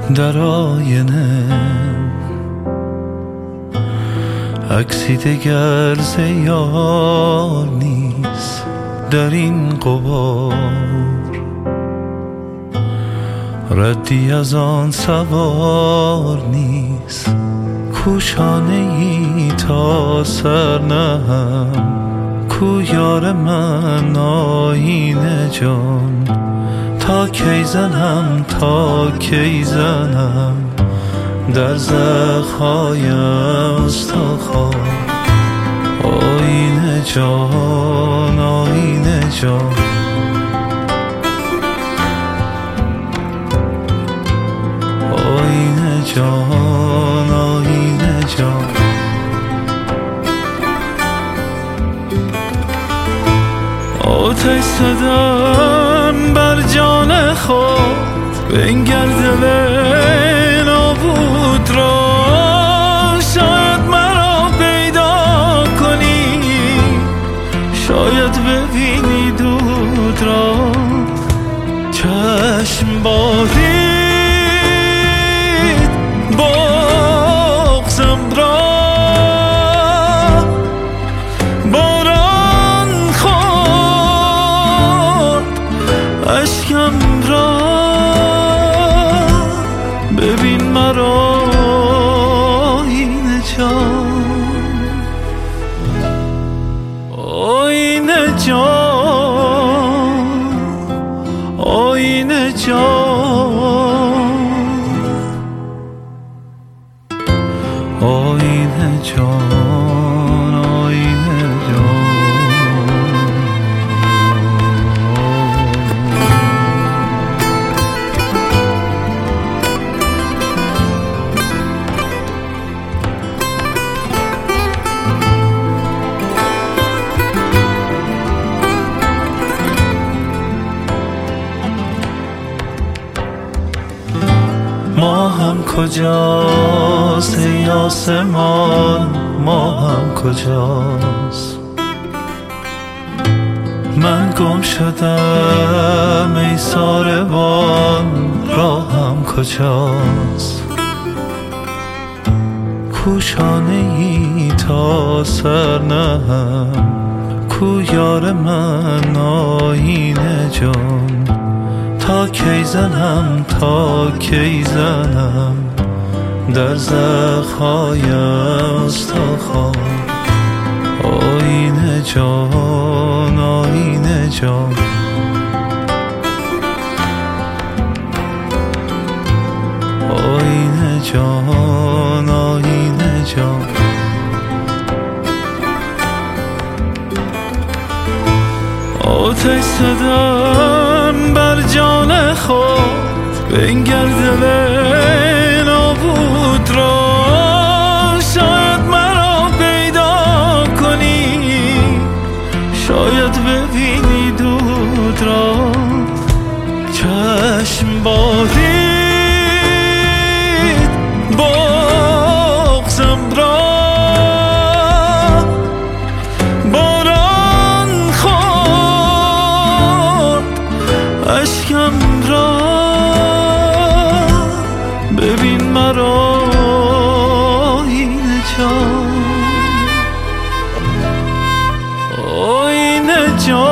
در آینه عکسی دگر ز یار نیست در این غبار، ردی از آن سوار نیست کو شانه ای تا سر نهم، کو یار من آیینه جان، تا کی زنم تا کی زنم در زخم‌های استخوان. آیینه جان آیینه جان، آیینه جان آیینه جان. آتش زدم بر جان خود، بنگر دل نابود را، شاید مرا پیدا کنی، شاید ببینی دود را. چشم بارید بغضم را، باران خورد اشکم را، ببین مرا آیینه جان، آیینه جان، آیینه جان، آیینه جان، آیینه جان. ما هم کجاست ای آسمان، ما هم کجاست، من گم شدم ای ساربان، راهم کجاست، کو شانه ای تا سر نهم، کو یار من آیینه جان، تا کی زنم تا کی زنم در زخم‌های استخوان. آیینه جان آیینه جان، آیینه جان آیینه جان. آتش زدم بر جان خود، بنگر دل نابود را، شاید مرا پیدا کنی، شاید ببینی دود را. چشم بارید بغضم را، باران خورد اشکم را، ببین مرا آیینه جان، آیینه جان،